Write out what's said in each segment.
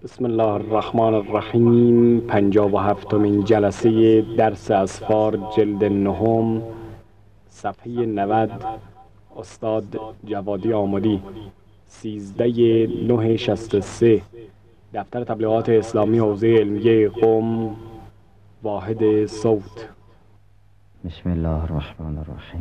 بسم الله الرحمن الرحیم. 57مین جلسه درس اسفار جلد نهم، صفحه 90. استاد جوادی آمدی، 13/9/63. دفتر تبلیغات اسلامی حوزه علمیه قم، واحد صوت. بسم الله الرحمن الرحیم.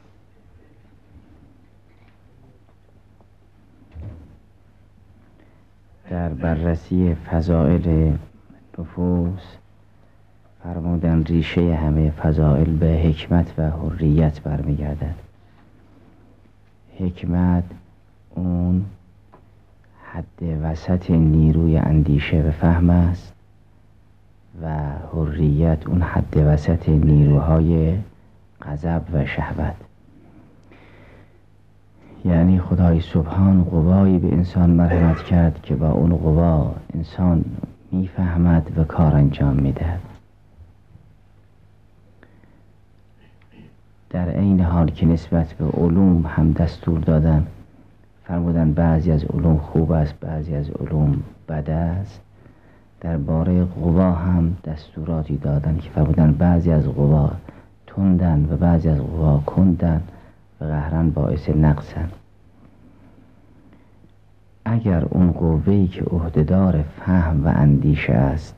در بررسی فضائل نفوس فرمودن ریشه همه فضائل به حکمت و حریت برمیگردد. حکمت اون حد وسط نیروی اندیشه و فهم است و حریت اون حد وسط نیروهای غضب و شهوت. یعنی خدای سبحان قوایی به انسان مرحمت کرد که با اون قوا انسان میفهمد و کار انجام میدهد، در عین حال که نسبت به علوم هم دستور دادن، فرمودن بعضی از علوم خوب است، بعضی از علوم بد است. درباره قوا هم دستوراتی دادن که فرمودن بعضی از قوا تندن و بعضی از قوا کندن و قهرن باعث نقصن. اگر اون قوه‌ای که عهده‌دار فهم و اندیشه است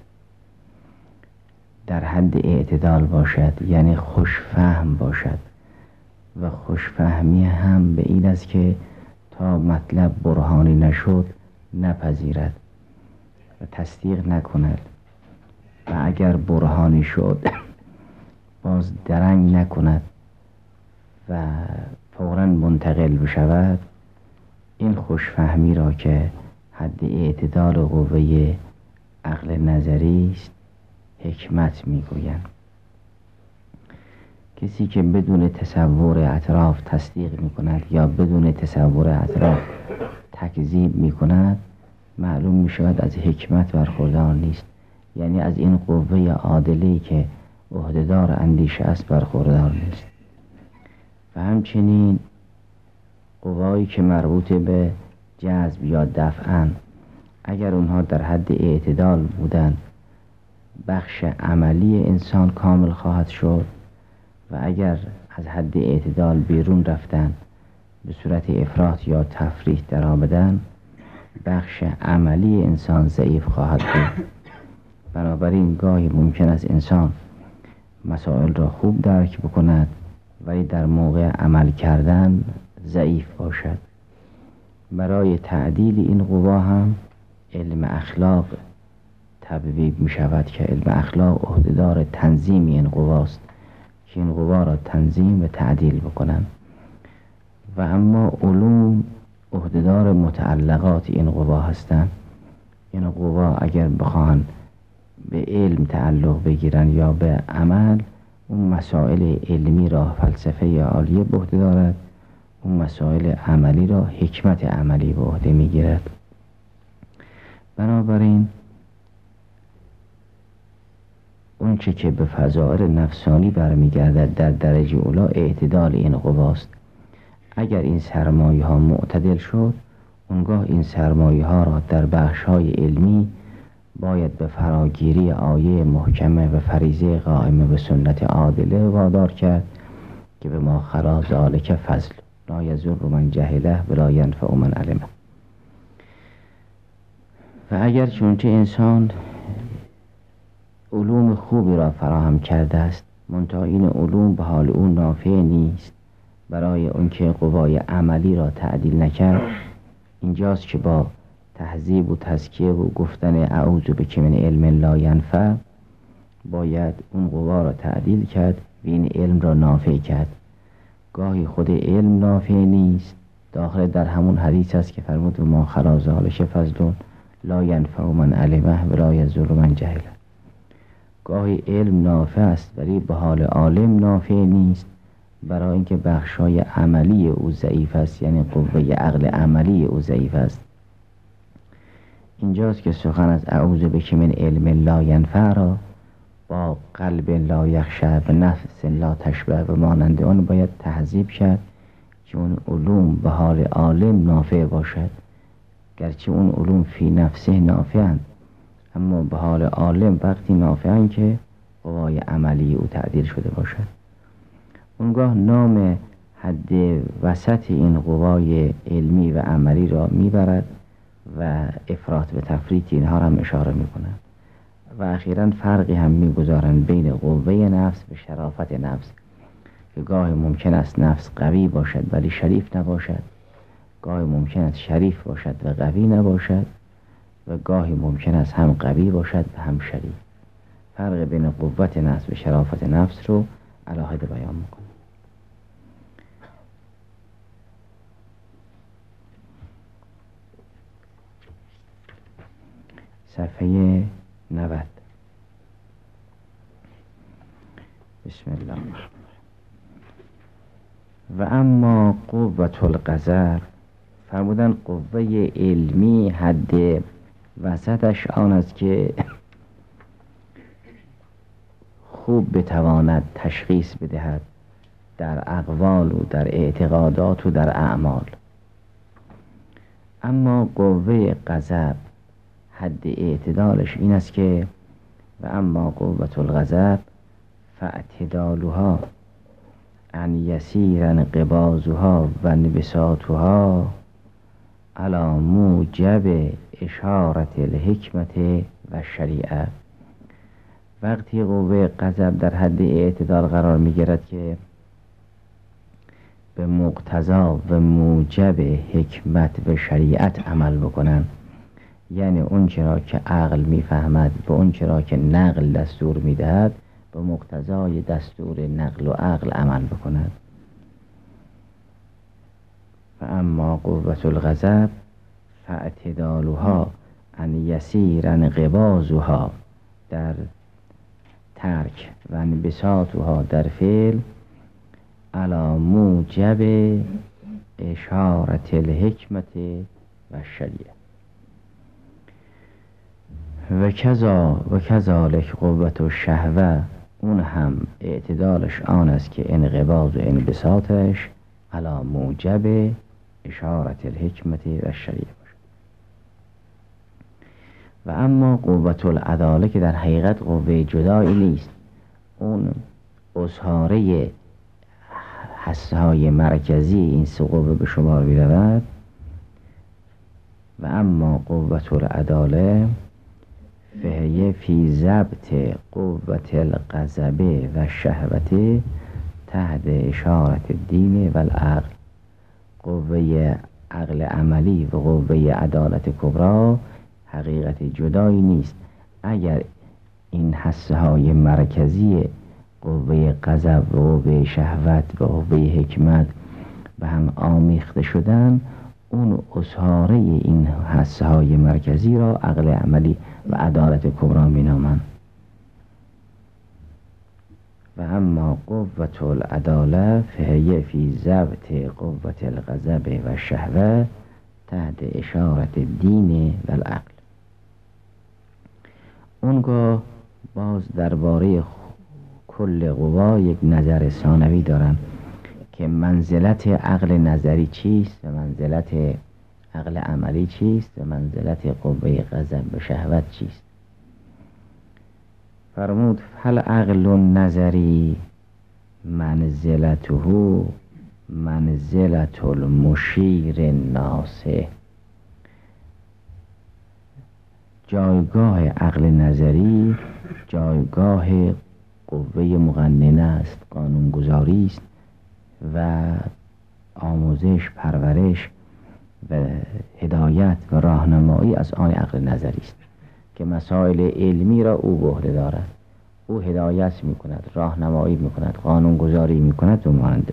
در حد اعتدال باشد، یعنی خوش فهم باشد، و خوش فهمی هم به این است که تا مطلب برهانی نشد نپذیرد و تصدیق نکند، و اگر برهانی شد باز درنگ نکند و فوراً منتقل بشود، این خوشفهمی را که حد اعتدال قوه عقل نظری است حکمت میگویند. کسی که بدون تصور اطراف تصدیق میکند یا بدون تصور اطراف تکذیب میکند، معلوم میشود از حکمت برخوردار نیست، یعنی از این قوه عادلی که عهده‌دار اندیشه است برخوردار نیست. و همچنین قوایی که مربوط به جذب یا دفعاً، اگر اونها در حد اعتدال بودن بخش عملی انسان کامل خواهد شد، و اگر از حد اعتدال بیرون رفتن به صورت افراط یا تفریط در آمدن، بخش عملی انسان ضعیف خواهد بود. بنابراین گاهی ممکن است انسان مسائل را خوب درک بکند ولی در موقع عمل کردن ضعیف باشد. برای تعدیل این قوا هم علم اخلاق تبویب می شود که علم اخلاق عهده‌دار تنظیم این قواست که این قوا را تنظیم و تعدیل بکنند. و اما علوم عهده‌دار متعلقات این قوا هستند. این قوا اگر بخواهند به علم تعلق بگیرن یا به عمل، اون مسائل علمی را فلسفه عالیه به عهده دارد، اون مسائل عملی را حکمت عملی به عهده میگیرد. بنابراین اون چه که به فضائل نفسانی برمیگردد در درجه اولا اعتدال این قواست. اگر این سرمایه ها معتدل شد، اونگاه این سرمایه ها را در بخش های علمی باید به فراگیری آیه محکمه و فریضه قائمه به سنت عادله وادار کرد که به ما خلا ذالک فضل لا یضر من جهله ولا ینفع من علمه. و اگر چونچه انسان علوم خوبی را فراهم کرده است، منتها این علوم به حال اون نافع نیست، برای اون که قوای عملی را تعدیل نکرد، اینجاست که با تهذیب و تزکیه و گفتن اعوذ بک من علم لا ینفع باید اون قوا را تعدیل کرد و این علم را نافع کرد. گاهی خود علم نافع نیست، داخل در همون حدیث است که فرمود ما خلا ذالک فضل لا ینفع من علمه ولا یضر من جهله. گاهی علم نافع است ولی به حال عالم نافع نیست، برای اینکه بخشای عملی او ضعیف است، یعنی قوه عقل عملی او ضعیف است. اینجاست که سخن از اعوذ بک من علم لا ینفع را با قلب لا یخشع و نفس لا تشبع و مانند آن باید تهذیب کرد که اون علوم به حال عالم نافع باشد، گرچه اون علوم فی نفسه نافعند اما به حال عالم وقتی نافعن که قوای عملی او تعدیل شده باشد. اونگاه نام حد وسط این قوای علمی و عملی را میبرد و افراط و تفریط اینها را هم اشاره میکنند و اخیراً فرقی هم میگذارند بین قوه نفس و شرافت نفس، که گاهی ممکن است نفس قوی باشد ولی شریف نباشد، گاهی ممکن است شریف باشد و قوی نباشد، و گاهی ممکن است هم قوی باشد و هم شریف. فرق بین قوت نفس و شرافت نفس رو علاهده بیان میکنه. صفحه 90. بسم الله الرحمن الرحیم. و اما قوة الغضب، فرمودن قوه علمی حد وسطش آن است که خوب بتواند تشخیص بدهد در اقوال و در اعتقادات و در اعمال. اما قوه غضب حد اعتدالش این است که و اما قوة الغضب فاعتدالها ان یسیر انقباضها و انبساطها علی موجب اشارت الحکمت و شریعه. وقتی قوه غضب در حد اعتدال قرار می گیرد که به مقتضا و موجب حکمت و شریعت عمل بکنن، یعنی اون چرا که عقل میفهمد و اون چرا که نقل دستور میدهد به مقتضای دستور نقل و عقل عمل بکند. و اما قوة الغضب فاعتدالها ان یسیر انقباضها در ترک و انبساطها در فعل علی موجب اشارت الحکمت و شریعه. و کذالک قوة الشهوه، اون هم اعتدالش آن است که انقباض و انبساطش علی موجب اشارت الحکمت و شریعه باشد. و اما قوة العداله که در حقیقت قوه جدایی نیست، اون اظهاره حسهای مرکزی این سه قوه به شمار می رود. و اما قوة العداله فهیه فی ضبط قوة الغضب و شهوت تحت اشارت الدین و العقل. قوه عقل عملی و قوه عدالت کبرا حقیقت جدایی نیست. اگر این حسه های مرکزی قوه غضب و قوه شهوت و قوه حکمت به هم آمیخته شدن، اون اظهاره این حسه های مرکزی را عقل عملی و عدالت کبرا می نامند. و اما قوة العداله فهیه فی ضبط قوة الغضب و شهوه تحت اشارت الدین و العقل. اونگاه باز درباره کل قوا یک نظر ثانوی دارن که منزلت عقل نظری چیست و منزلت عقل عملی چیست و منزلت قوه غضب و شهوت چیست. فرمود فل عقل نظری منزلته منزلت المشیر ناصح. جایگاه عقل نظری جایگاه قوه مقننه است، قانونگذاری است و آموزش، پرورش و هدایت و راهنمایی از آن عقل نظری است که مسائل علمی را او به عهده دارد. او هدایت می کند، راهنمایی می کند، قانونگذاری می کند و مانند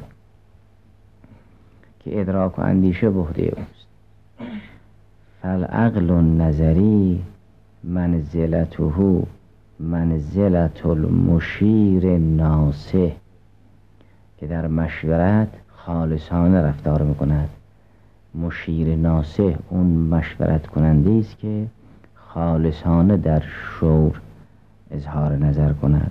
که ادراک و اندیشه به عهده اوست. فالعقل النظری منزلته منزلت المشیر ناصح، که در مشورت خالصانه رفتار می کند. مشیر ناصح اون مشورت کننده است که خالصانه در شور اظهار نظر کند.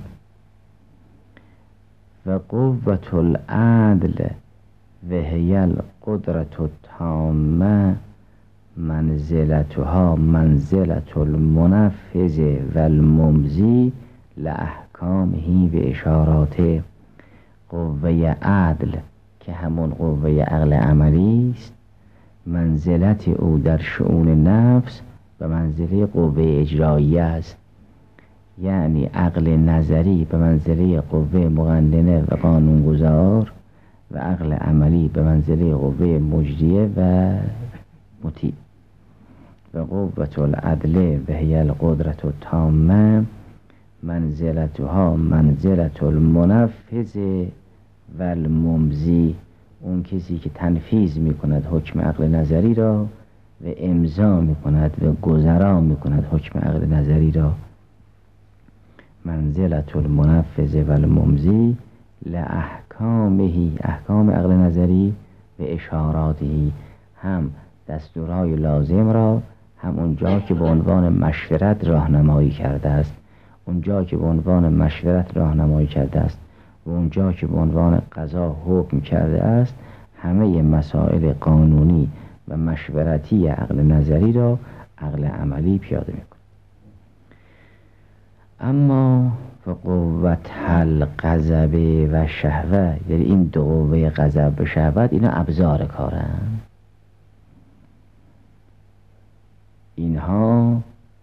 و قوة العدل و هی القدرة التامه منزلتها منزلت المنفذ و الممضی لاحکامه به اشارات. قوه عدل که همون قوه عقل عملی است، منزلت او در شؤون نفس به منزله قوه اجرایی است. یعنی عقل نظری به منزله قوه مقننه و قانونگذار و عقل عملی به منزله قوه مجریه و مطیع. و قوة العدل و هی القدرت التامه منزلتها منزلت المنفذ و الممضی. اون کسی که تنفیذ می کند حکم عقل نظری را و امضا می کند و گذرا می کند حکم عقل نظری را. منزلت المنفذ و الممضی لاحکامه، احکام عقل نظری و اشاراته، هم دستورهای لازم را، هم اونجا که به عنوان مشورت راهنمایی کرده است، اونجا که به عنوان مشورت راهنمایی کرده است و اونجا که به عنوان قضا حکم کرده است، همه مسائل قانونی و مشورتی عقل نظری را عقل عملی پیاده می‌کند. اما قوت الغضب و شهوت، یعنی این دو قوه غضب و شهوت، اینا ابزار کارن. اینها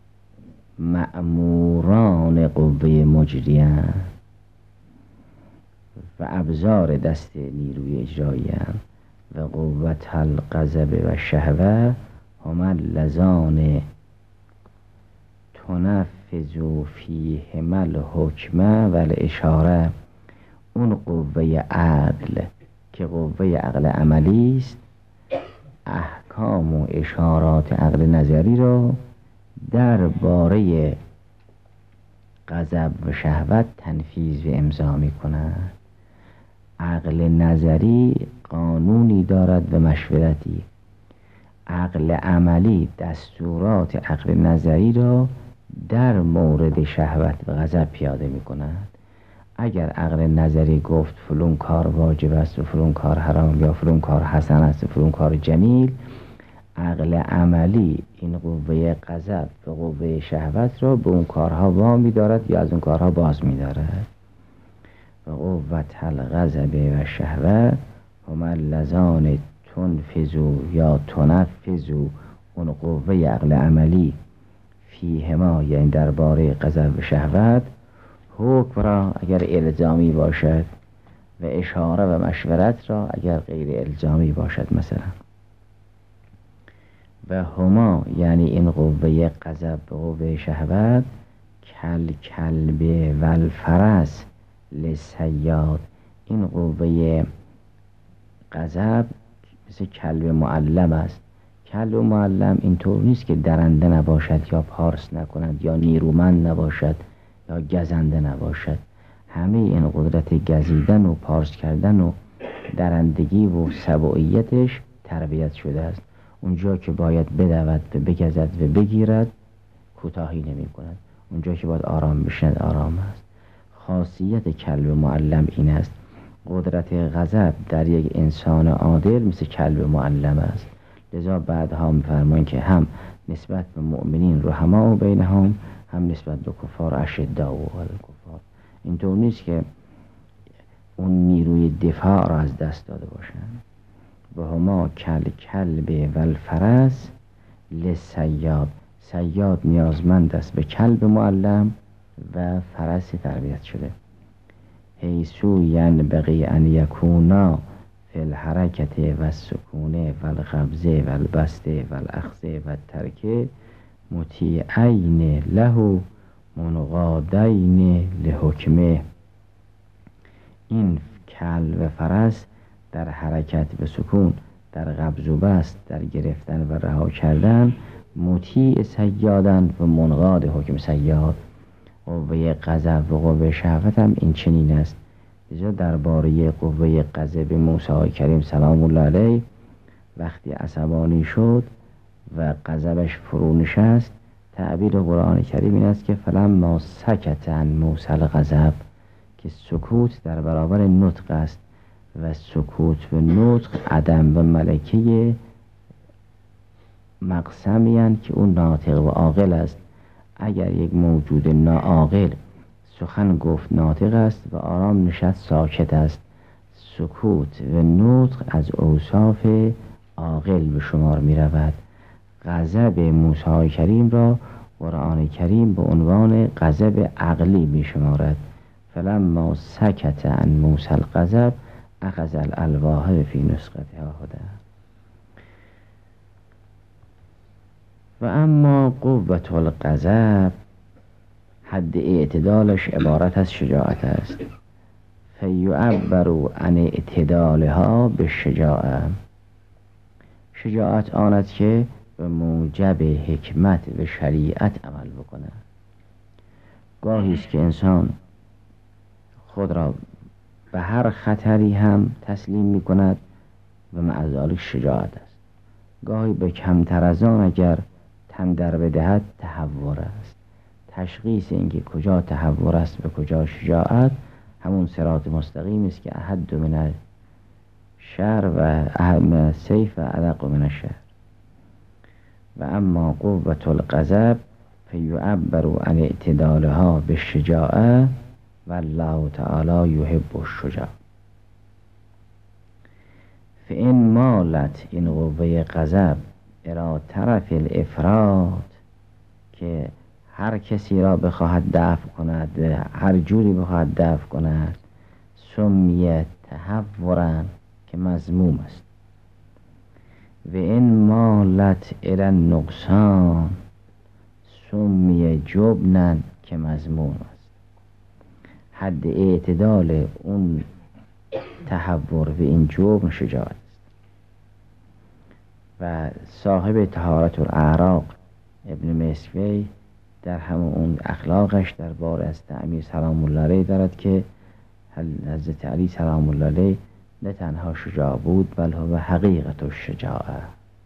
مأموران قوه مجریان و ابزار دست نیروی اجرایی و قوت الغضب و شهوت هم اللذان تنفذ فیهما الحکم و الاشاره. اون قوه عدل که قوه عقل عملی است، احکام و اشارات عقل نظری را درباره غضب و شهوت تنفیذ و امضا می کند. عقل نظری قانونی دارد و مشورتی، عقل عملی دستورات عقل نظری را در مورد شهوت و غضب پیاده می کند. اگر عقل نظری گفت فلان کار واجب است و فلان کار حرام یا فلان کار حسن است و فلان کار جمیل، عقل عملی این قوه غضب و قوه شهوت را به اون کارها وامی دارد یا از اون کارها باز می دارد. و قوت الغضب و شهوت هم اللذان تنفذو یا تنفذو، اون قوه عقل عملی فیهما، یعنی درباره غضب و شهوت، حکم را اگر الزامی باشد و اشاره و مشورت را اگر غیر الزامی باشد. مثلا و هما، یعنی این قوه غضب و قوه شهوت، کل کلب و الفرس للصیاد. این قوه غضب مثل کلب معلم است. کلب معلم اینطور نیست که درنده نباشد یا پارس نکند یا نیرومند نباشد یا گزنده نباشد. همه این قدرت گزیدن و پارس کردن و درندگی و سبوعیتش تربیت شده است. اونجا که باید بدود و بگزد و بگیرد کوتاهی نمی کند، اونجا که باید آرام بشند آرام است. خاصیت کلب معلم این است. قدرت غضب در یک انسان عادل مثل کلب معلم است. لذا بعدها می‌فرمایند که هم نسبت به مؤمنین رحماء بینهم، هم نسبت به کفار اشداء علی الکفار. اینطور نیست که اون نیروی دفاع را از دست داده باشند. و هما کلب و الفرس للصیاد. صیاد نیازمند است به کلب معلم و فرس تربیت شده. حیثو ینبغی ان یکونا فی الحرکت و السکون و القبض و البسط و الاخذ و الترک مطیعین له منقادین لحکمه. این کلب و فرس در حرکت و سکون، در قبض و بسط، در گرفتن و رها کردن مطیع صیادن و منقاد حکم صیاد. قوه غضب و قوه شهوت هم این چنین است. لذا درباره قوه غضب موسی کریم سلام الله علیه وقتی عصبانی شد و غضبش فرو نشست، تعبیر قرآن کریم این است که فلما سکت عن موسی الغضب، که سکوت در برابر نطق است و سکوت و نطق عدم و ملکه مقسمی هستند که اون ناطق و عاقل است. اگر یک موجود ناعاقل سخن گفت ناطق است و آرام نشست ساکت است. سکوت و نطق از اوصاف عاقل به شمار می رود. غضب موسی کریم را قرآن کریم به عنوان غضب عقلی می شمارد. فلما سکت عن موسی الغضب اخذ الالواح فی نسختها هدی. و اما قوت الغضب، حد اعتدالش عبارت از شجاعت است. فیعبر عن اعتدالها به شجاعه. شجاعت آن است که به موجب حکمت و شریعت عمل بکنه. گاهی است که انسان خود را به هر خطری هم تسلیم می کند و مع ذلک شجاعت است. گاهی به کمتر از آن اگر تن در بدهد تهور است. تشخیص اینکه کجا تهور است و کجا شجاعت همون صراط مستقیم است که احد من الشر و احد من السیف و ادق من الشر. و اما قوت الغضب فیعبر عن اعتدالها بالشجاعه والله تعالی یحب الشجاع. فان مالت این قوه غضب الی طرف الافراط، که هر کسی را بخواهد دفع کند، هر جوری بخواهد دفع کند، سمیه تهورا که مذموم است. و این مالت الی النقصان سمیه جبنا که مذموم است. حد اعتدال اون تهور و این جبن شجاعت است. و صاحب طهارت الاعراق ابن مسکوی در همون اون اخلاقش در بار از تعمیر سلام الله علیه دارد که حضرت علی سلام الله علیه نه تنها شجاع بود بل هو حقیقت الشجاعه.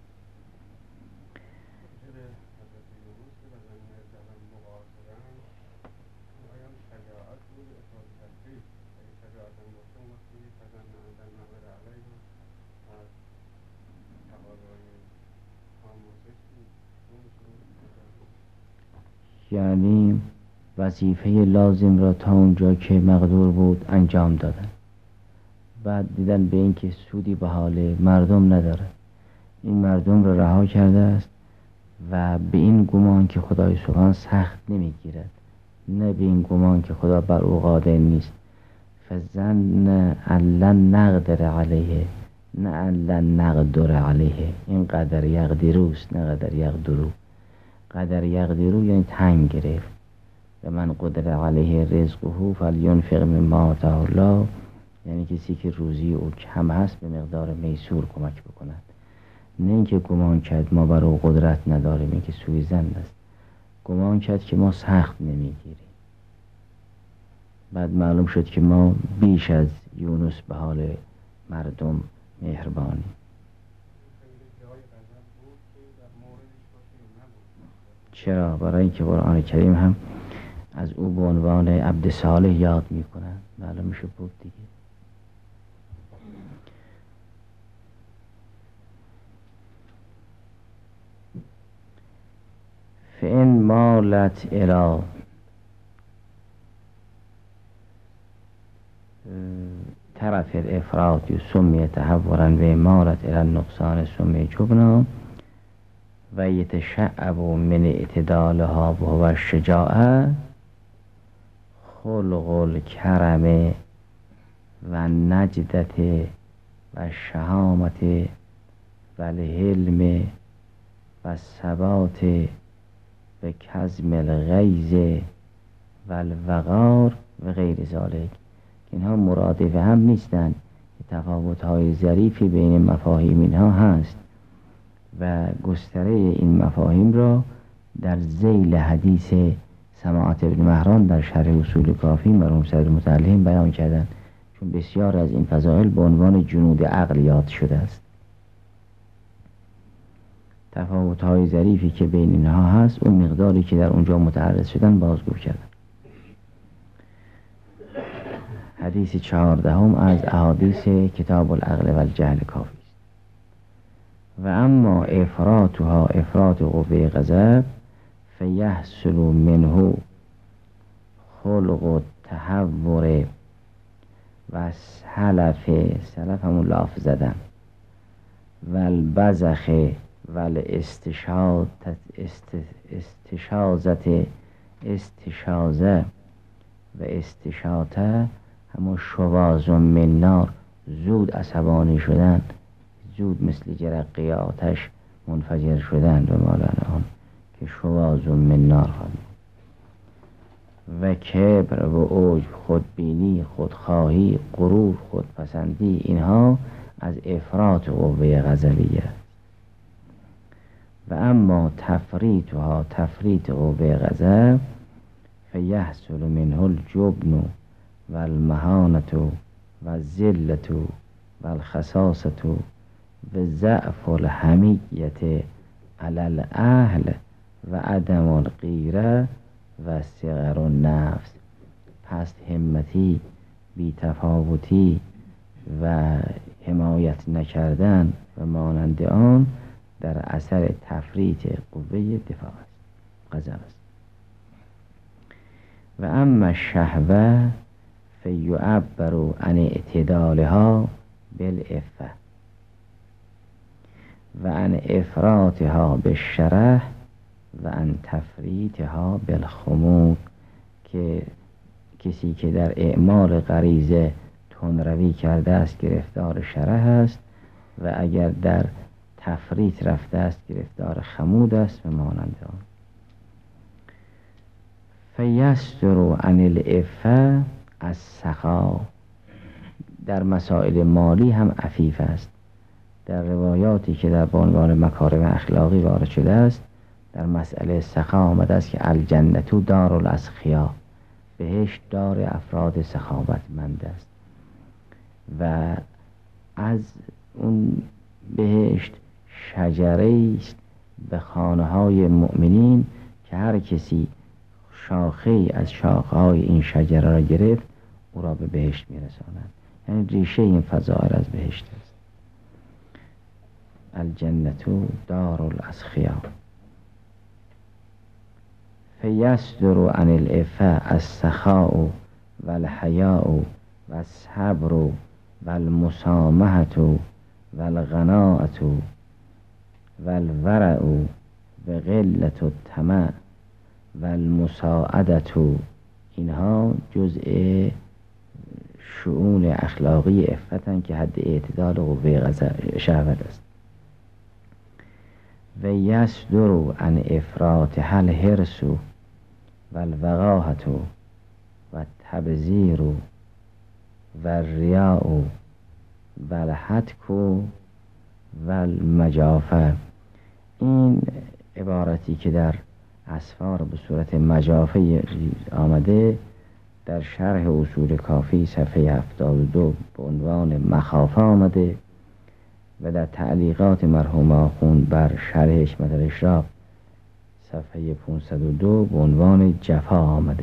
یعنی وظیفه لازم را تا اونجا که مقدور بود انجام دادن. بعد دیدن به این که سودی به حال مردم نداره، این مردم را رها کرده است و به این گمان که خدای سبحان سخت نمیگیرد، نه به این گمان که خدا بر او قادر نیست. فظن ان لن نقدر علیه، نه ان لن نقدر علیه. این قدر یقدروست نه قدر یقدرو. قدر یقدرو یعنی تنگ گرفت. و من قدر علیه رزقه فلینفق مما آتاه الله، یعنی کسی که روزی او کم هست به مقدار میسور کمک بکند. نه اینکه گمان کرد ما بر او قدرت نداریم، این که سویزند است. گمان کرد که ما سخت نمیگیریم. بعد معلوم شد که ما بیش از یونس به حال مردم مهربانی. چرا؟ برای اینکه قرآن کریم هم از او به عنوان عبد صالح یاد میکنن. معلوم میشه بود دیگه. فإن مالت الی طرف الافراط سمی تهورا و مالت الی النقصان سمی جبنا و یتشعب من اعتدالها و هو الشجاعه خلق الکرم و نجدت و شهامت و الحلم و ثبات و کظم الغیظ و الوقار و غیر ذالک. اینها مرادف هم نیستند. تفاوت‌های ظریفی بین مفاهیم اینها هست و گستره این مفاهیم را در ذیل حدیث سماعت ابن مهران در شرح اصول کافی مرحوم صدر متعلم بیان کردند، چون بسیار از این فضائل به عنوان جنود عقل یاد شده است. تفاوت‌های ظریفی که بین اینها هست اون مقداری که در اونجا متعرض شدن بازگو کردن. حدیث 14 از احادیث کتاب العقل و الجهل کافی است. و اما افراطها افراط قوه غضب فیحصل منه خلق و تحور و سلف همون لاف زدن و البزخ و استشازه و استشاته همون شواظ من نار، زود عصبانی شدن، زود مثل جرقه آتش منفجر شدن به مولانا آن که شواظ من نار و کبر و عجب، خودبینی، خودخواهی، غرور، خودپسندی، اینها از افراط قوه غضبیه. و اما تفریطها تفریط قوه غضب فیحصل منه الجبن و المهانة و الذلة و الخساسة و ضعف الحمیت علی الاهل و عدم الغیره و صغر النفس، پست همتی، بی‌تفاوتی و حمایت نکردن و مانند آن در اثر تفریط قوه دفاع است، غضب است. و اما الشهوه فیعبر عن اعتدالها بالعفه و عن افراطها بالشره و عن تفریطها بالخمول، که کسی که در اعمال غریزه تندروی کرده است گرفتار شره است و اگر در تفریط رفته است گرفتار خمود است و مانند آن. فیصدر عن العفه السخا، در مسائل مالی هم عفیف است. در روایاتی که در عنوان مکارم اخلاقی وارد شده است در مسئله سخا آمده است که الجنة دار الاسخیا، بهشت دار افراد سخاوتمند است و از اون بهشت شجره است به خانه های مؤمنین که هر کسی شاخه از شاخه های این شجره را گرفت او را به بهشت میرساند. یعنی ریشه این فضائل از بهشت است. الجنة دار الاسخیا. فیصدر عن العفه السخاء و الحیاء و الصبر و المسامحة و القناعة و الورع و قلة الطمع و المساعدة، اینها جزء شؤون اخلاقی عفتن که حد اعتدال قوه غضب شهوت است. و یصدر عن افراطها الحرص و الوقاحة و التبذیر و الریاء و الحتک و المجافه. این عبارتی که در اسفار به صورت مجافه آمده در شرح اصول کافی صفحه 72 به عنوان مخافه آمده و در تعلیقات مرحوم آخوند بر شرح حکمت الاشراق صفحه 502 به عنوان جفا آمده.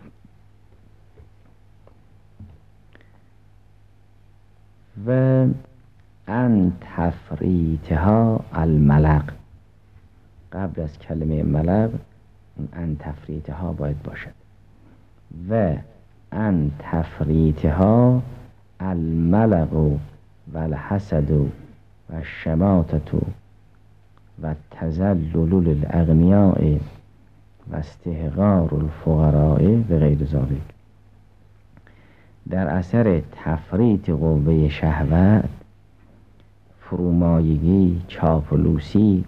و ان تفریطها الملق، قبل از کلمه ملق ان تفریطها باید باشد. و ان تفریطها الملق و الحسد و الشماتة و تذلل للاغنیاء و استحقار الفقراء و غیر ذلک. در اثر تفریط قوه شهوت، فرومایگی، چاپلوسی،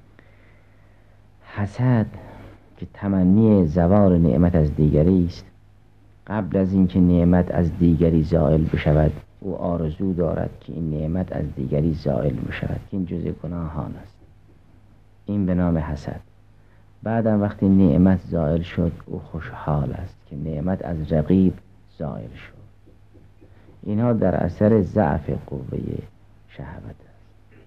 حسد که تمنی زوال نعمت از دیگری است، قبل از اینکه نعمت از دیگری زائل بشود او آرزو دارد که این نعمت از دیگری زائل بشود، که این جزء گناهان است، این به نام حسد. بعدم وقتی نعمت زائل شد او خوشحال است که نعمت از رقیب زائل شد. اینها در اثر ضعف قوه شهوت است.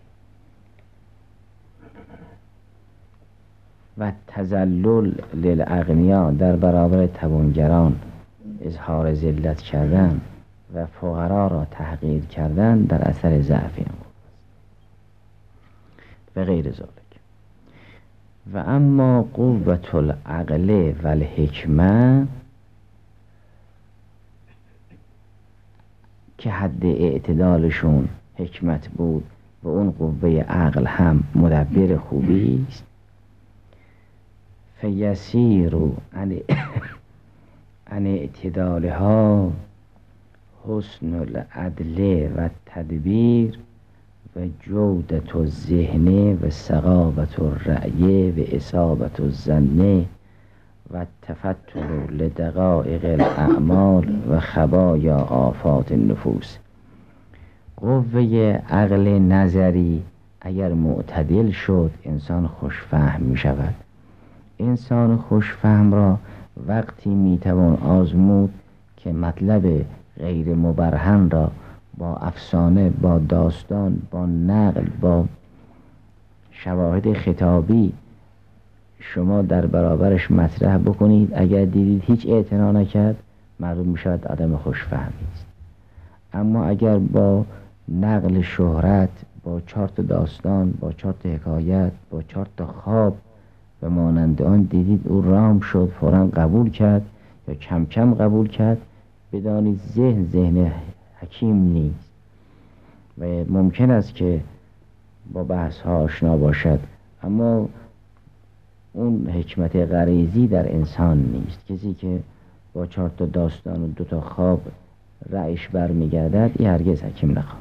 و تذلل للاغنیا، در برابر توانگران اظهار ذلت کردن و فقرا را تحقیر کردن در اثر ضعف این قوه است. و غیر ذلک. و اما قوت العقل و الحکمه که حد اعتدالشون حکمت بود و اون قوه عقل هم مدبر خوبی است، فیسیر عن اعتدالها حسن العدل و تدبیر و جودت الذهن و ثقافت الرأی و اصابت الظن و تفتل لدقائق الاعمال و خبایا آفات النفوس. قوه عقل نظری اگر معتدل شد انسان خوشفهم می شود. انسان خوشفهم را وقتی می توان آزمود که مطلب غیر مبرهن را با افسانه، با داستان، با نقل، با شواهد خطابی شما در برابرش مطرح بکنید، اگر دیدید هیچ اعتنا نکرد معلوم می شود آدم خوشفهمی است. اما اگر با نقل شهرت، با 4 داستان، با 4 حکایت، با 4 خواب و مانند آن دیدید او رام شد، فوراً قبول کرد یا کم کم قبول کرد، بدانید ذهن حکیم نیست و ممکن است که با بحث ها آشنا باشد اما اون حکمت غریزی در انسان نیست. کسی که با 4 داستان و 2 خواب رأیش برمیگردد این هرگز حکیم نخواهد.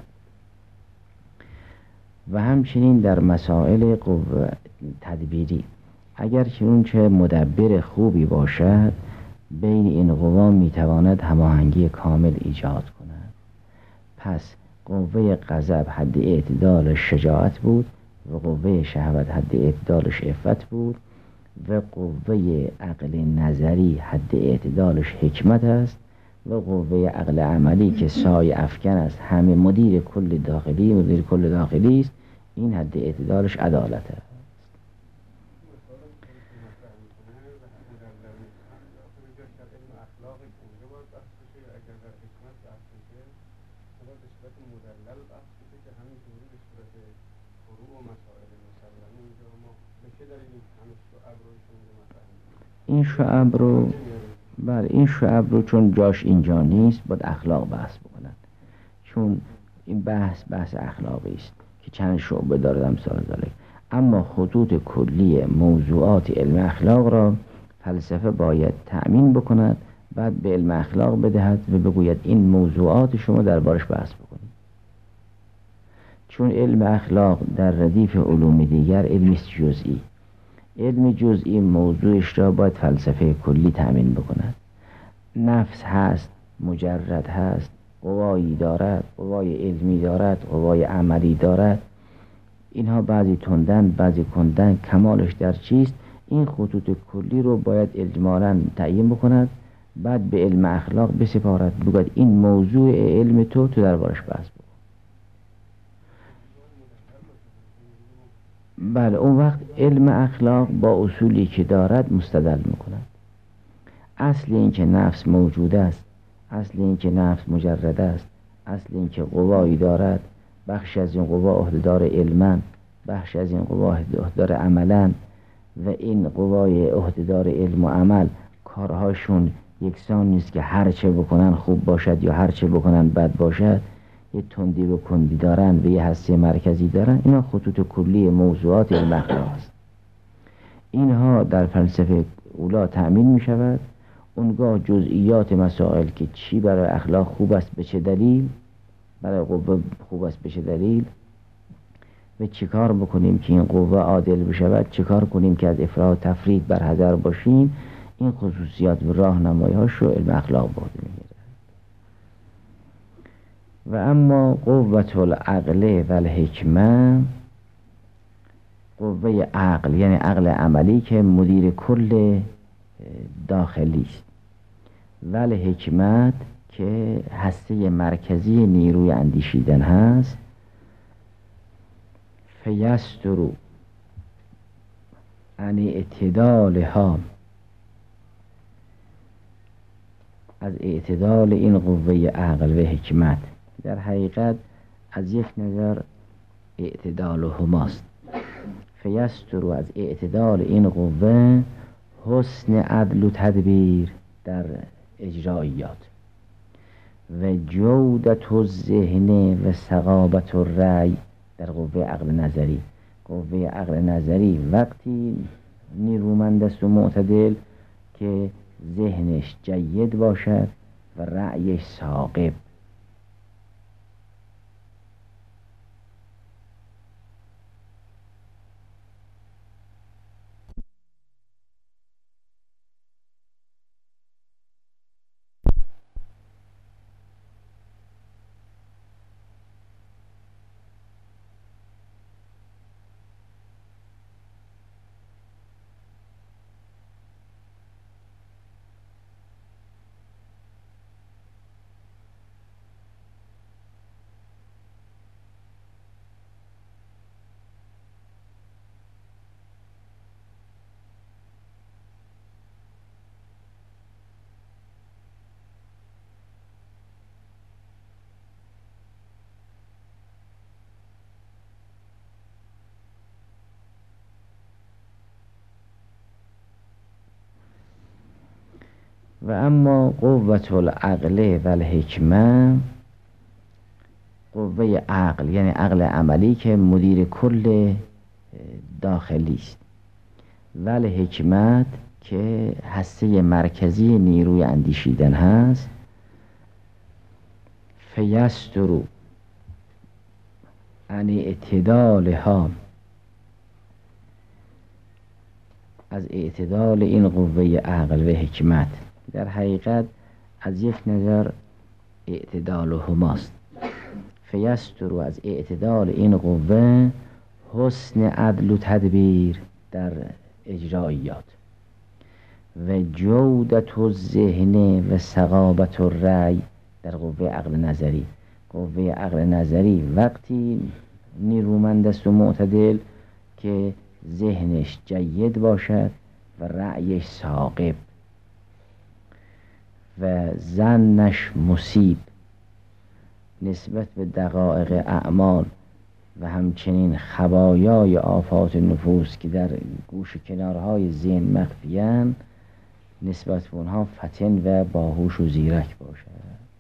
و همچنین در مسائل قوه تدبیری اگر چه مدبر خوبی باشد بین این قوا میتواند هماهنگی کامل ایجاد کند. پس قوه غضب حد اعتدالش شجاعت بود و قوه شهوت حد اعتدالش عفت بود و قوه عقل نظری حد اعتدالش حکمت است و قوه عقل عملی که سای افکن است، همه مدیر کل داخلی است، این حد اعتدالش عدالت است. این شعب رو چون جاش اینجا نیست باید اخلاق بحث بکنن، چون این بحث اخلاقی است که چند شعبه داره امثال ذالک. اما خطوط کلی موضوعات علم اخلاق را فلسفه باید تأمین بکند، بعد به علم اخلاق بدهد و بگوید این موضوعات شما دربارش بحث بکنید. چون علم اخلاق در ردیف علوم دیگر علمی جزئی، علم جزئی موضوعش را باید فلسفه کلی تأمین بکند. نفس هست، مجرد هست، قوایی دارد، قوای علمی دارد، قوای عملی دارد، اینها بعضی تندن بعضی کندن، کمالش در چیست؟ این خطوط کلی رو باید اجمالاً تعیین بکند، بعد به علم اخلاق بسپارد، بگوید این موضوع علم تو دربارش بحث بکن. بله، اون وقت علم اخلاق با اصولی که دارد مستدل میکند. اصل این که نفس موجود است، اصل این که نفس مجرد است، اصل این که قوایی دارد، بخش از این قوا عهده‌دار علمن، بخش از این قوا عهده‌دار عملن و این قوای عهده‌دار علم و عمل کارهاشون یکسان نیست که هر چه بکنن خوب باشد یا هر چه بکنن بد باشد، یه تندی و کندی دارن و یه هسته مرکزی دارن. اینا خطوط کلی موضوعات علم اخلاق است. اینها در فلسفه اولا تأمین می شود. اونگاه جزئیات مسائل که چی برای اخلاق خوب است به چه دلیل، برای قوه خوب است به چه دلیل و چیکار بکنیم که این قوه عادل بشود، چیکار کنیم که از افراط تفرید بر حذر باشیم، این خصوصیات و راهنمایی‌هاش رو علم اخلاق به عهده می‌گیرد. و اما قوت العقل و الحکمه، قوه عقل یعنی عقل عملی که مدیر کل داخلی است، و الحکمت که هسته مرکزی نیروی اندیشیدن هست، فیسترو عن اعتدالها، از اعتدال این قوه عقل و حکمت در حقیقت از یک نظر اعتدال هماست، فیستر از اعتدال این قوه حسن عدل و تدبیر در اجراییات و جودت الذهن و ثقابت الرأی در قوه عقل نظری. قوه عقل نظری وقتی نیرومند است و معتدل که ذهنش جید باشد و رأیش ثاقب. و اما قوت العقل و الحکمه، قوه عقل یعنی عقل عملی که مدیر کل داخلی است، و الحکمت که هسته مرکزی نیروی اندیشیدن هست. فیسترو عن اعتدالها، از اعتدال این قوه عقل و حکمت در حقیقت از یک نظر اعتدال هماست. فیستر از اعتدال این قوه حسن عدل و تدبیر در اجراییات و جودت الذهن و ثقابت الرأی در قوه عقل نظری. قوه عقل نظری وقتی نیرومند است و معتدل که ذهنش جید باشد و رأیش ثاقب و ظنش مصیب نسبت به دقایق اعمال و همچنین خبایای آفات نفوس که در گوش کنارهای ذهن مخفیان نسبت به اونها فطن و باهوش و زیرک باشد.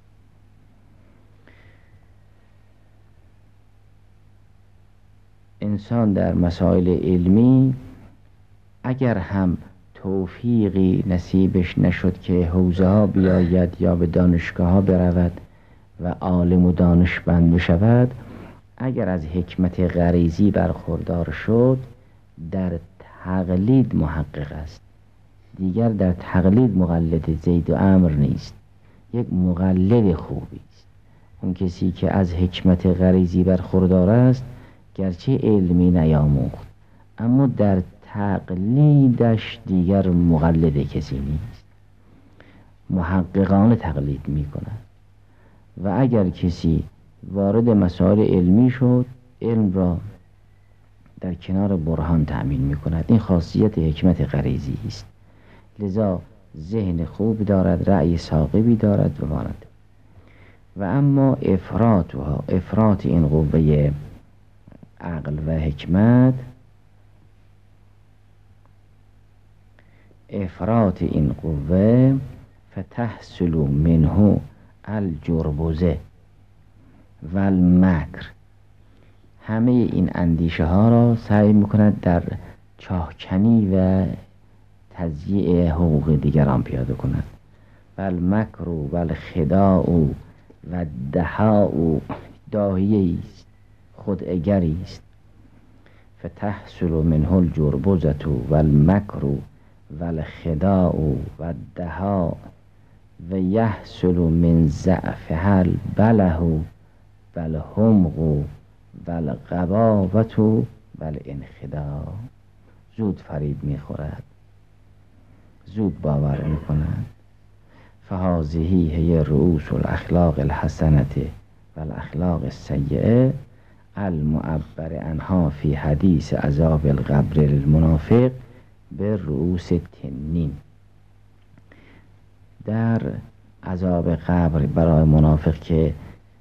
انسان در مسائل علمی اگر هم توفیقی نصیبش نشد که حوزه ها بیاید یا به دانشگاه ها برود و عالم و دانشمند بشود، اگر از حکمت غریزی برخوردار شد در تقلید محقق است. دیگر در تقلید مقلد زید و عمرو نیست، یک مقلد خوبی است. اون کسی که از حکمت غریزی برخوردار است گرچه علمی نیاموخت اما در تقلیدش دیگر مقلد کسی نیست، محققانه تقلید می کند. و اگر کسی وارد مسائل علمی شد علم را در کنار برهان تأمین می کند. این خاصیت حکمت غریزی است. لذا ذهن خوب دارد، رأی ثاقبی دارد و مانند. و اما افراط این قوه عقل و حکمت، افراط این قوه فتحصل منه الجربزه و المکر، همه این اندیشه ها را سعی میکند در چاهکنی و تضییع حقوق دیگران پیاده کند. و المکر و الخداع و دهاء داهیه است، خدعگری است. فتحصل منه الجربزه و المکر و الخداع و الدهاء و یحصل من ضعفها البله و الحمق و الغباوة و الانخداع. زود فریب میخورد، زود باور میکند. فهذه هی رؤوس الاخلاق الحسنه و الاخلاق السیئه المعبر عنها فی حدیث عذاب القبر المنافق به رؤوس تنین. در عذاب قبر برای منافق که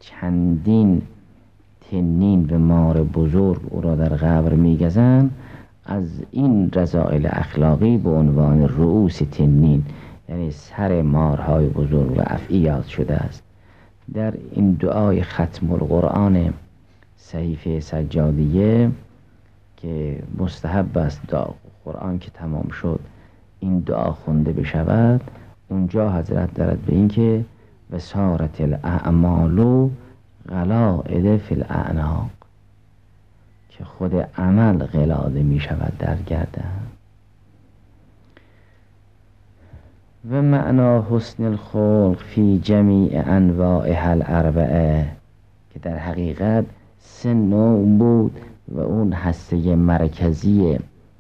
چندین تنین و مار بزرگ او را در قبر میگزند، از این رذائل اخلاقی به عنوان رؤوس تنین، یعنی سر مارهای بزرگ و افعیات شده است. در این دعای ختم القرآن صحیفه سجادیه که مستحب است دعا قرآن که تمام شد این دعا خونده بشود، اونجا حضرت دارد به این که وسارت الاعمال غلائد فی الاعناق، که خود عمل قلاده می شود در گردن. و معنا حسن الخلق فی جمیع انواعها الاربعه، که در حقیقت سه نوع بود و اون هسته مرکزی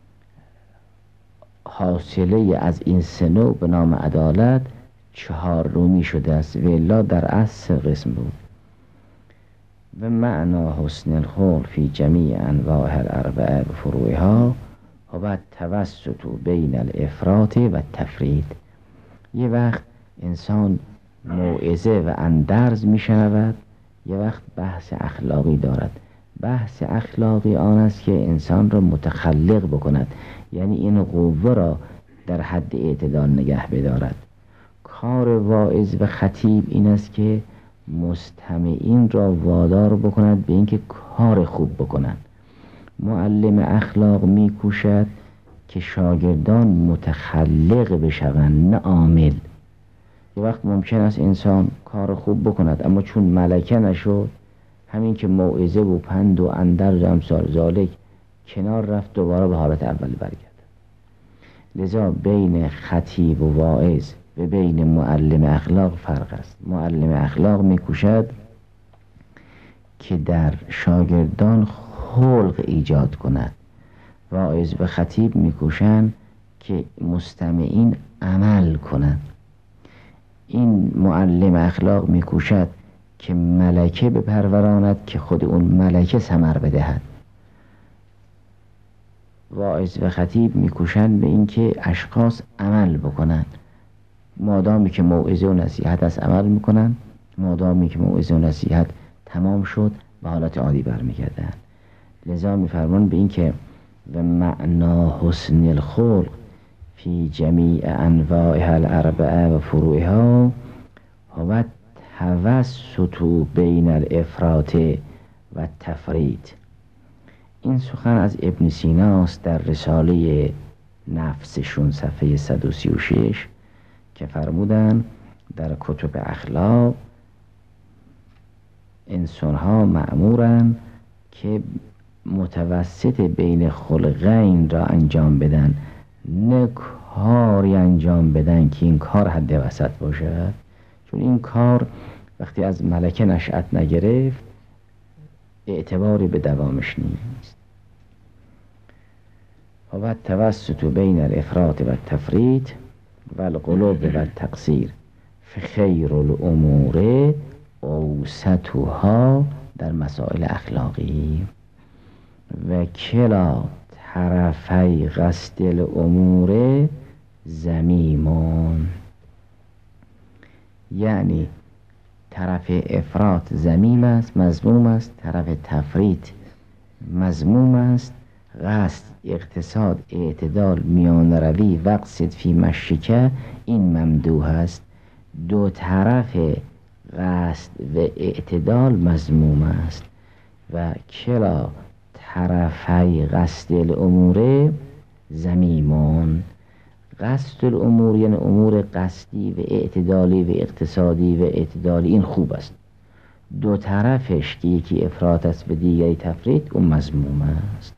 حاصله از این سه نوع به نام عدالت 4 رومی شده است و الا در اصل قسم بود. و معنا حسن الخلق فی جمیع انواعها الاربعه و فروعها و توسط بین الافراط و التفرید. یه وقت انسان موعظه و اندرز می شنود، یه وقت بحث اخلاقی دارد. بحث اخلاقی آن است که انسان را متخلق بکند، یعنی این قوه را در حد اعتدال نگه بدارد. کار واعظ و خطیب این است که مستمعین را وادار بکند به اینکه کار خوب بکنند. معلم اخلاق می کوشد که شاگردان متخلق بشوند نه عامل. یه وقت ممکن است انسان کار خوب بکند اما چون ملکه نشد، همین که موعظه و پند و اندرز و امثال ذالک کنار رفت، دوباره به حالت اول برگرد. لذا بین خطیب و واعظ و بین معلم اخلاق فرق است. معلم اخلاق میکوشد که در شاگردان خلق ایجاد کند، واعظ و خطیب میکوشند که مستمعین عمل کنند. این معلم اخلاق میکوشد که ملکه بپروراند که خود اون ملکه ثمر بدهد. واعظ و خطیب میکوشند به اینکه اشخاص عمل بکنند. مادامی که موعظه و نصیحت از عمل میکنند، مادامی که موعظه و نصیحت تمام شد به حالت عادی برمیگردند. لذا میفرمان به اینکه و معنا حسن الخلق فی جمیع انواعها الاربعه و فروعها و توسط بین الافراط و التفرید. این سخن از ابن سیناست در رساله نفسشون صفحه 136 که فرمودن در کتب اخلاق انسانها مأمورن که متوسط بین خلقین را انجام بدن، نه کاری انجام بدن که این کار حد وسط باشد. چون این کار وقتی از ملکه نشأت نگرفت اعتباری به دوامش نیست. و توسط بین الافراط و التفرید و القلوب و التقصیر فخیر الامور اوسطها در مسائل اخلاقی و کلا طرفی قصد الامور ذمیمون. یعنی طرف افراط ذمیم است، مذموم است، طرف تفرید مذموم است. قصد، اقتصاد، اعتدال، میان روی، وقصد فی مشیکه این ممدوح است. دو طرف قصد و اعتدال مذموم است. و کلا طرفی قصد الامور ذمیمون. قصد الامور یعنی امور قصدی و اعتدالی و اقتصادی و اعتدالی این خوب است. دو طرفش که یکی افراط است و دیگری تفرید اون مذموم است.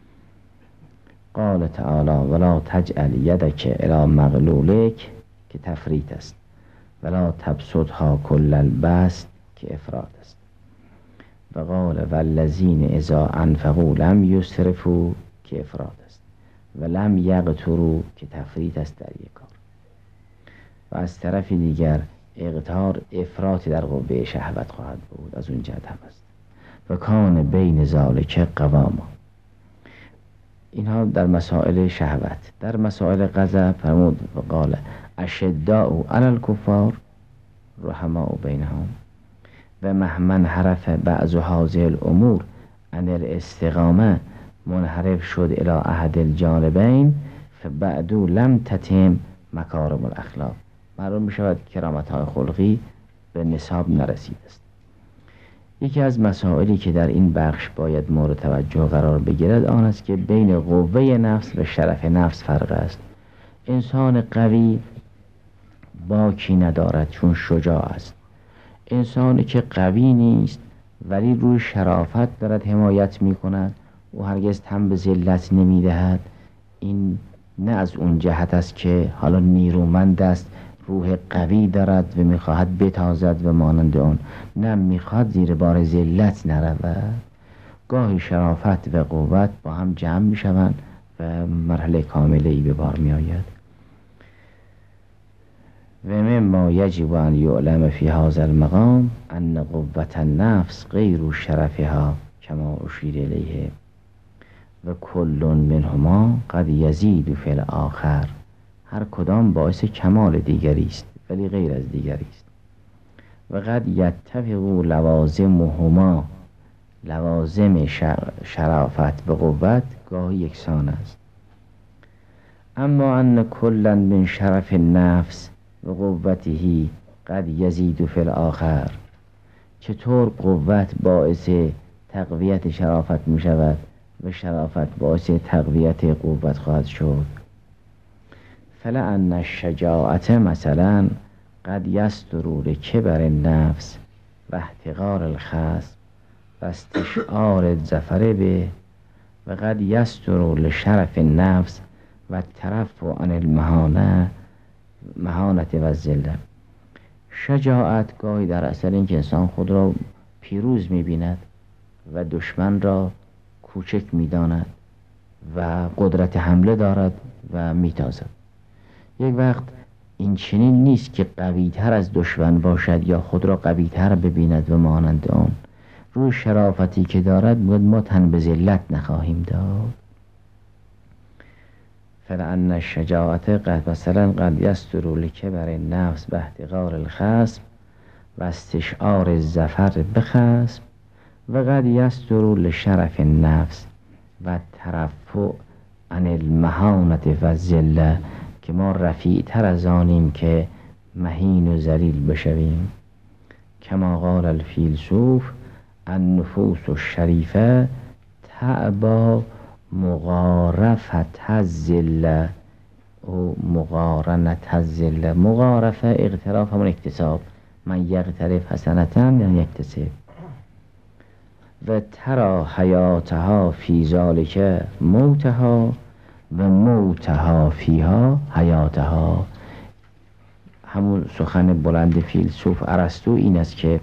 قال تعالی ولا تجعل یدک الی مغلولک که تفرید است، ولا تبسطها کل البسط که افراط است. و قال والذین اذا انفقوا لم یسرفوا که افراط است، و لم یقتروا که تفرید است در یک کار. و از طرف دیگر اقتار افراطی در قوه شهوت خواهد بود، از اون جهت هم است. و کان بین ذالک قواما. اینها در مسائل شهوت. در مسائل غضب فرمود و قال اشداء علی الکفار رحماء بینهم و مهمن حرف بعض هذه الامور عن الاستقامه منحرف شد الی احد الجانبین فبعدو لم تتم مکارم الاخلاق. معلوم می شود کرامت های خلقی به نصاب نرسیده است. یکی از مسائلی که در این بخش باید مورد توجه قرار بگیرد آن است که بین قوه نفس و شرف نفس فرق است. انسان قوی باکی ندارد چون شجاع است. انسانی که قوی نیست ولی روی شرافت دارد حمایت می کند و هرگز تن به ذلت نمی دهد، این نه از اون جهت است که حالا نیرومند است، روح قوی دارد و میخواهد بتازد و مانند آن، نه، میخواهد زیر بار ذلت نرود. گاهی شرافت و قوت با هم جمع میشوند و مرحله کامله ای به بار می آید. و مما یجب ان یعلم فی هذا المقام ان قوة النفس غیر شرفها کما اشیر الیه و کل منهما قد یزید فی الاخر. هر کدام باعث کمال دیگری است ولی غیر از دیگری است. و قد یتفق لوازمهما، لوازم شرافت و قوت گاهی یکسان است. اما ان کلا من شرف النفس و قوته قد یزید فی الاخر. چطور قوت باعث تقویت شرافت می شود و شرافت باعث تقویت قوت خواهد شد؟ فلأن الشجاعت مثلا قد یستر لکبر النفس و احتقار الخصم و استشعار الظفر به و قد یستر لشرف النفس و الترفع عن المهانة و الذلة. شجاعت گاهی در اثر اینکه انسان خود را پیروز می‌بیند و دشمن را کوچک می‌داند و قدرت حمله دارد و می‌تازد. یک وقت این چنین نیست که قوی‌تر از دشمن باشد یا خود را قوی‌تر ببیند و مانند آن. روی شرافتی که دارد ما تن به ذلت نخواهیم داد. فلأن الشجاعت قد مثلا قد یستر لکبر النفس و احتقار الخصم و استشعار الظفر بخصم و قد یستر لشرف النفس و ترفع عن المهانة و الذلة، که ما رفیع تر از آنیم که مهین و ذلیل بشویم. کما قال الفیلسوف النفوس الشریفه تعبا مغارفت الذله او مقارنت الذله. مغارفه اغتراف همون اکتساب، من یغترف حسنتن یعنی یکتسب. و ترا حیاتها فی ذالک موتها و موتها فیها حیاتها. همون سخن بلند فیلسوف ارسطو این است که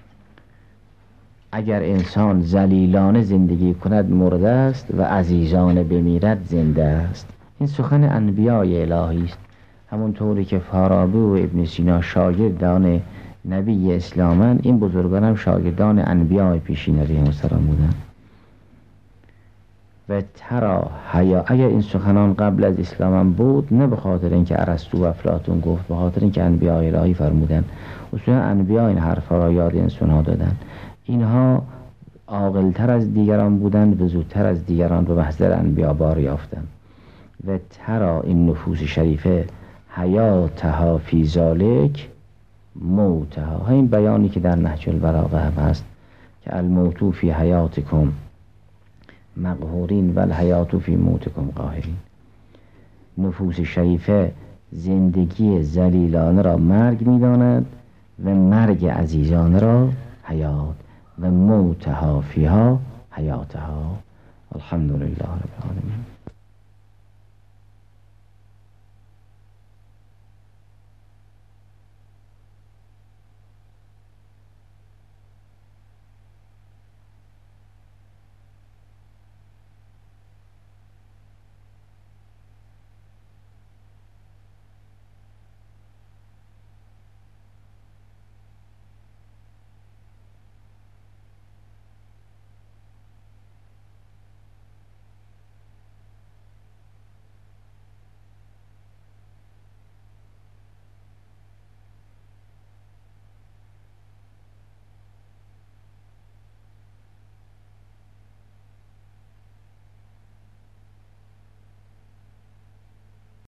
اگر انسان ذلیلانه زندگی کند مرده است و عزیزانه بمیرد زنده است. این سخن انبیای الهی است، همونطوری که فارابی و ابن سینا شاگردان نبی اسلامند، این بزرگان هم شاگردان انبیای پیشین علیهم السلام بودند. و ترا حیا، اگر این سخنان قبل از اسلام هم بود، نه به خاطر اینکه ارسطو و افلاطون گفت، به خاطر اینکه انبیای الهی فرمودن. اصولا انبیا این حرفا را یاد انسان‌ها دادن. اینها عاقل‌تر از دیگران بودند و زودتر از دیگران به محضر انبیا بار یافتند. و ترا این نفوس شریفه حیاتها فی ذالک موتها. این بیانی که در نهج البلاغه هم هست که الموت فی حیاتکم مقهورین و الحیات فی موتکم قاهرین. نفوس شریفه زندگی ذلیلانه را مرگ می‌داند و مرگ عزیزانه را حیات و موتها فیها حیاتها. الحمدلله رب العالمین.